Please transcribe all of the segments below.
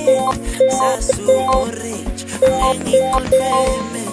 Sasu orange, angeni confirme.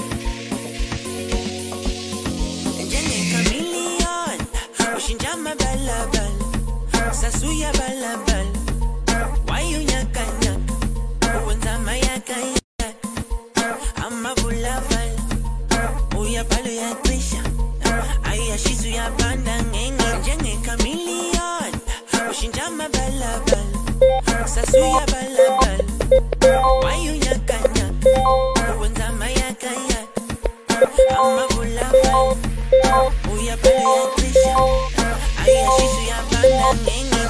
Njenge chameleon, ushinjama balabal. Sasu ya balabal. Why you nyaka nyaka? Uwenza mayaka ya. Ama bulaval. Uya palo ya trisha. Aya shizu ya banda ngenge. Njenge chameleon, ushinjama balabal. Sasu ya balabal. Why you nyaka nyaka? Uwenza mayaka ya. Ama bulaval. Uya palo ya trisha. Aya shizu ya banda ngenge.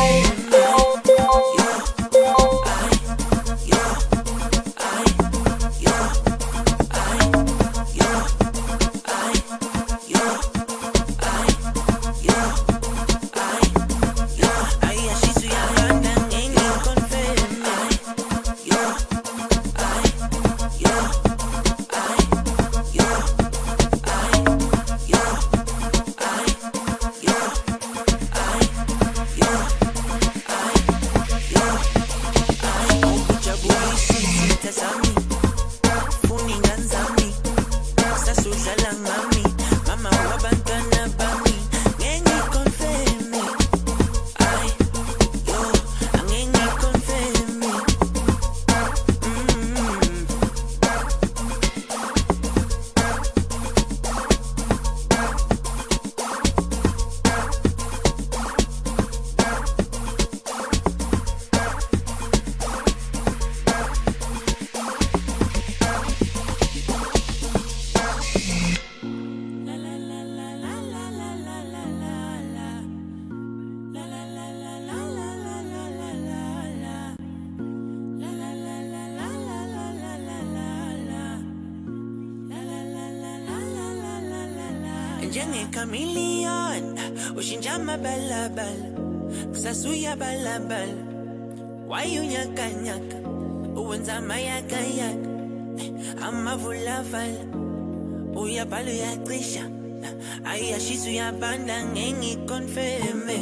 Njenge chameleon, ushinjama balabal. Sasu ya balabal. Why you nyaka nyaka? Uwenza mayaka yaka. Ama bulaval. Uya palo ya trisha. Aya shizu ya banda ngengi confirme.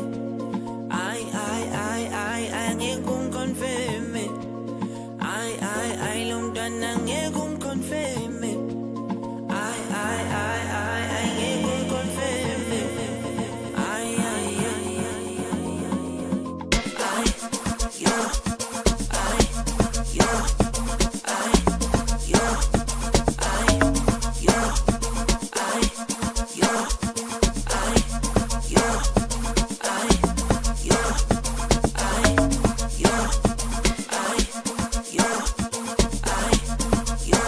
Ay, ngekung confirme. Ay, lumdana ngekung confirme. Ay, ngekung confirme. Ay, yo. Yo.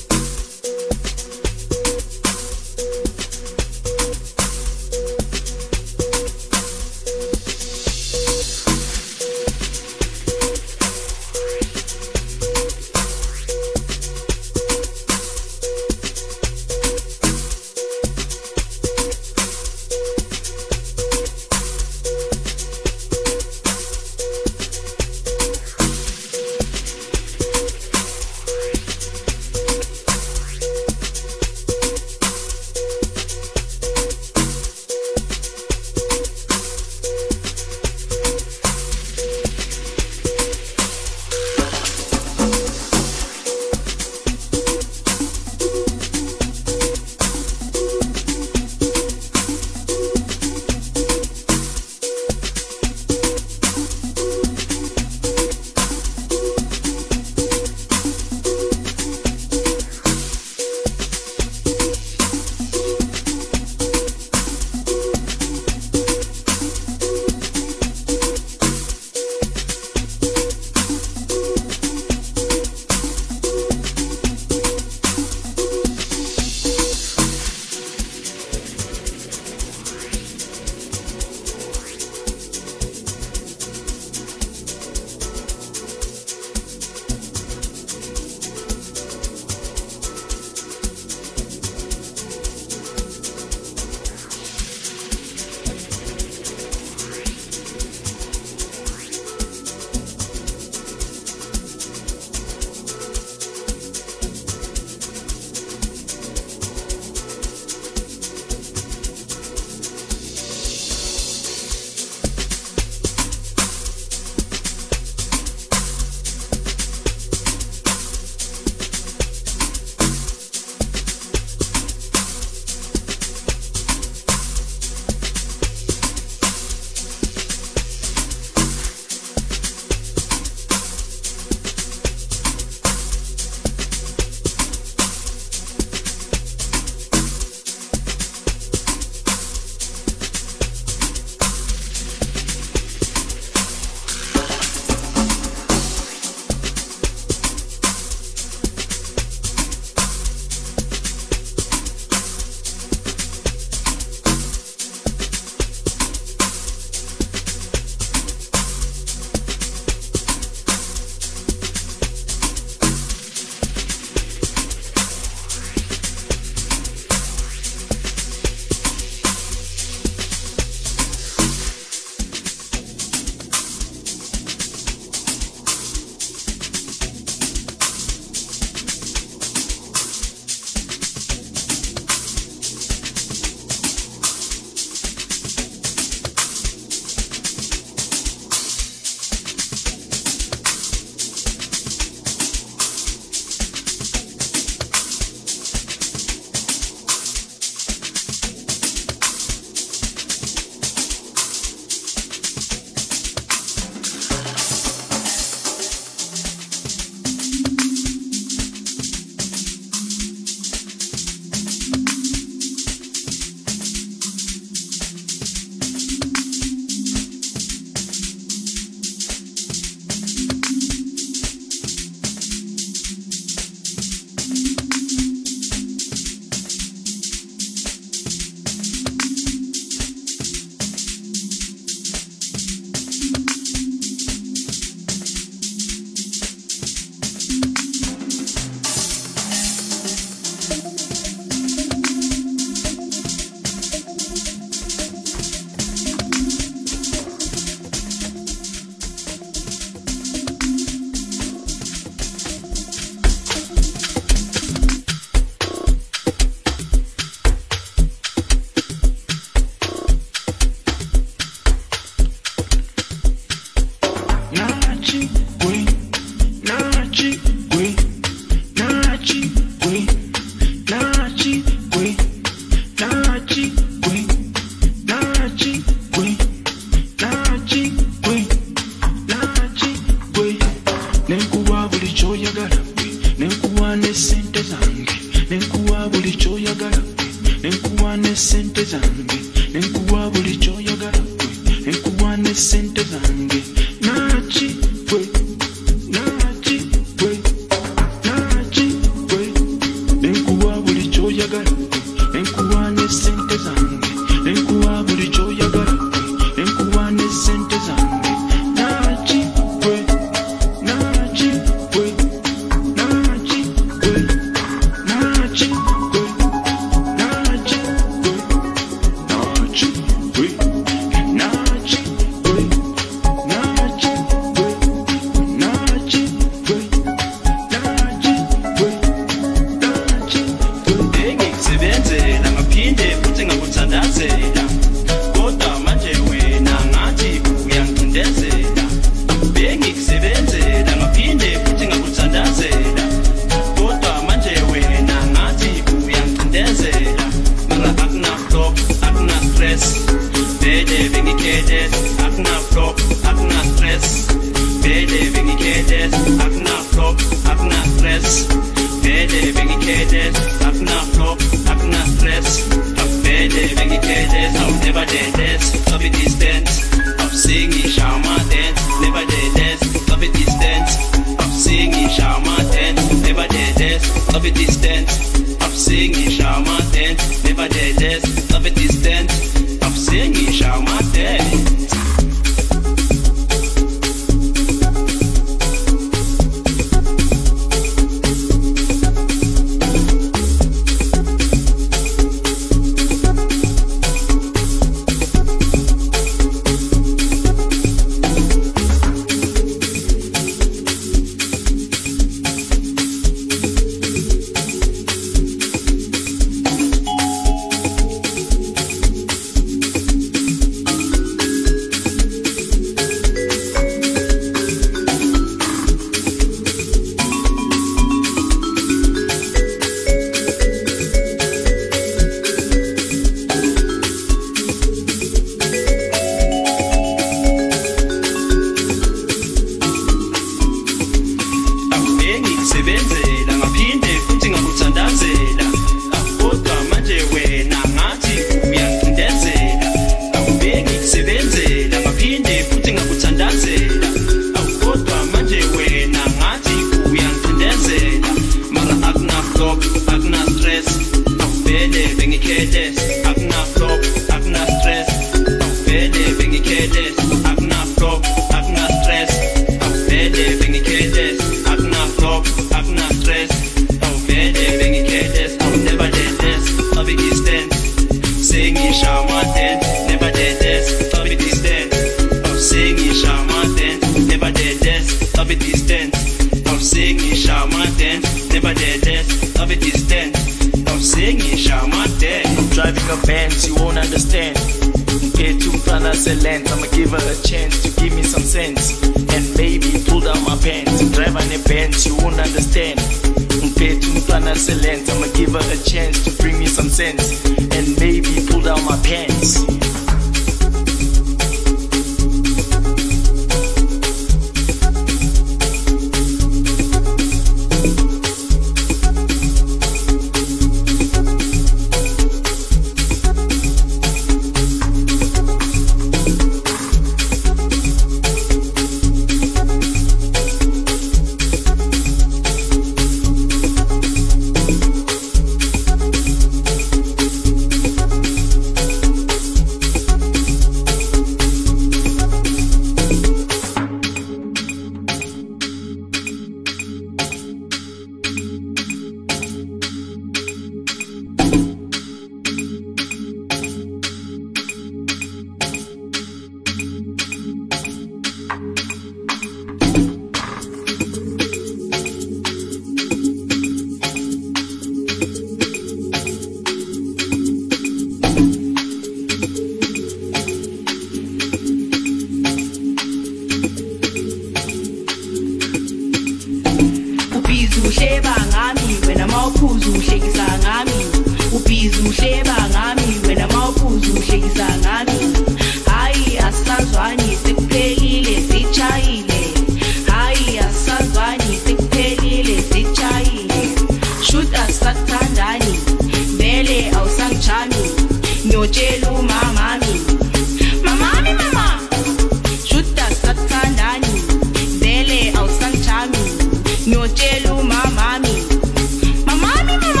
mawuphuzu uhlekisa ngami ubhizi uhleba ngami wena mawuphuzu uhlekisa ngami hayi asazwani sekuphelile sichayile hayi asazwani sekuphelile sichayile shoot asathandani vele awusangichami nyotshela umamami mamami mama shoot asathandani vele awusangichami nyotshela umamami mamami mama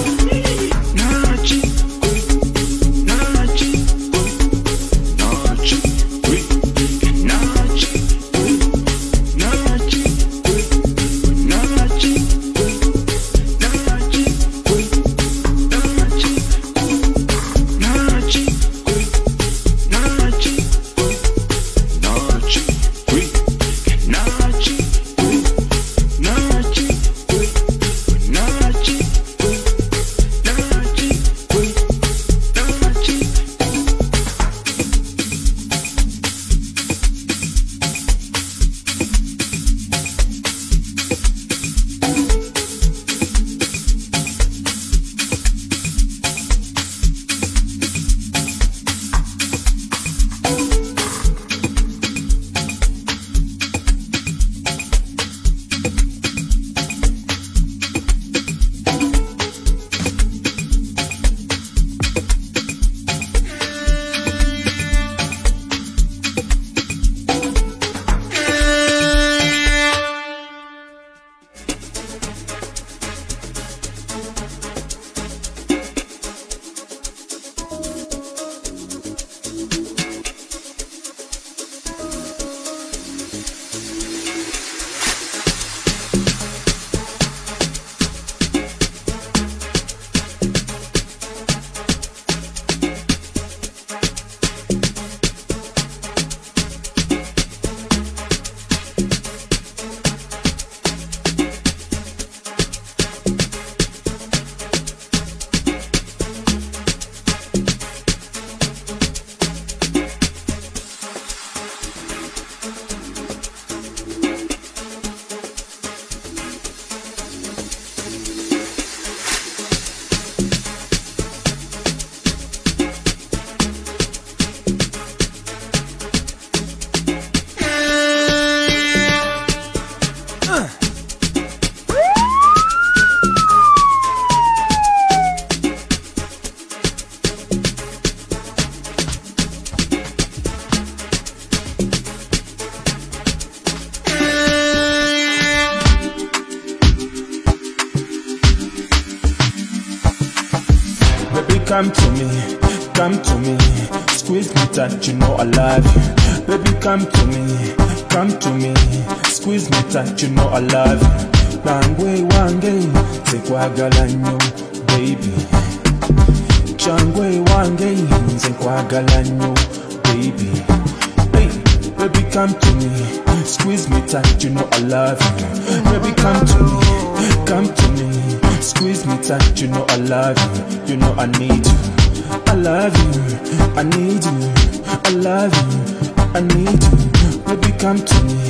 Come to me, squeeze me tight, you know I love you. Baby, come to me, squeeze me tight, you know I love you. Bangwe wange, zekwagala nyo, baby. Changwe wange, zekwagala nyo, baby. Hey, baby, come to me, squeeze me tight, you know I love you. Baby, come to me, squeeze me tight, you know I love you. You know I need you. I love you, I need you, I love you, I need you. Baby, come to me,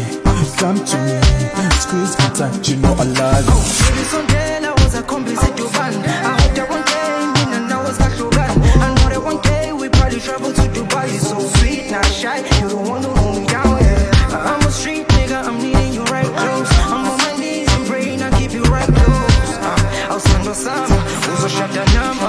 squeeze me tight, you know I love you. Baby, someday I was a complete to band. I hope that one day, me and I was got to run. I know that one day we probably travel to Dubai. So sweet, not shy, you don't want to hold me down, yeah. I'm a street nigga, I'm needing you right close. I'm on my knees and praying, I keep you right close. I'll send us some, also shut the number.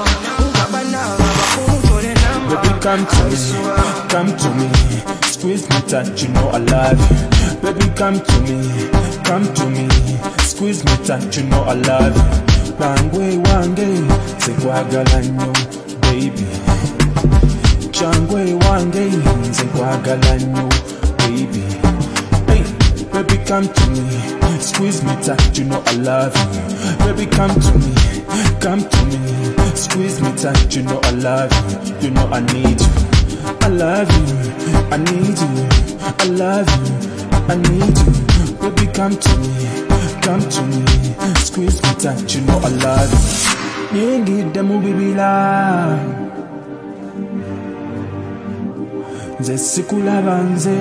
Baby, come to me, squeeze me tight, you know I love you. Baby, come to me, squeeze me tight, you know I love you. Bangwe wange, zekwagala nyo, baby. Changwe wange, zekwagala nyo, baby. Hey, baby, come to me, squeeze me tight, you know I love you. Baby, come to me, squeeze me tight, you know I love you. You know I need you. I love you, I need you, I love you, I need you. Baby, come to me, squeeze me tight, you know I love you. Need the movie la. Nze sikulaba nze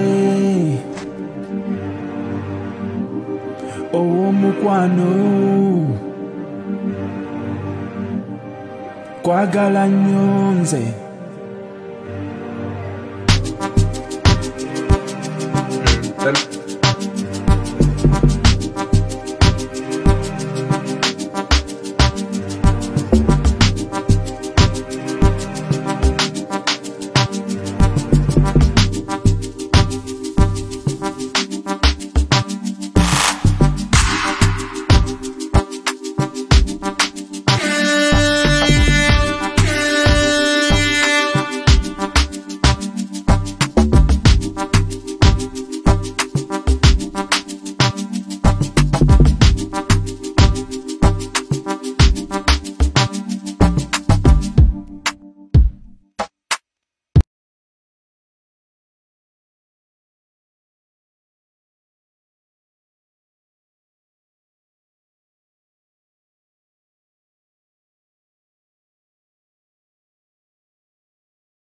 owomukwano kwagala nyonze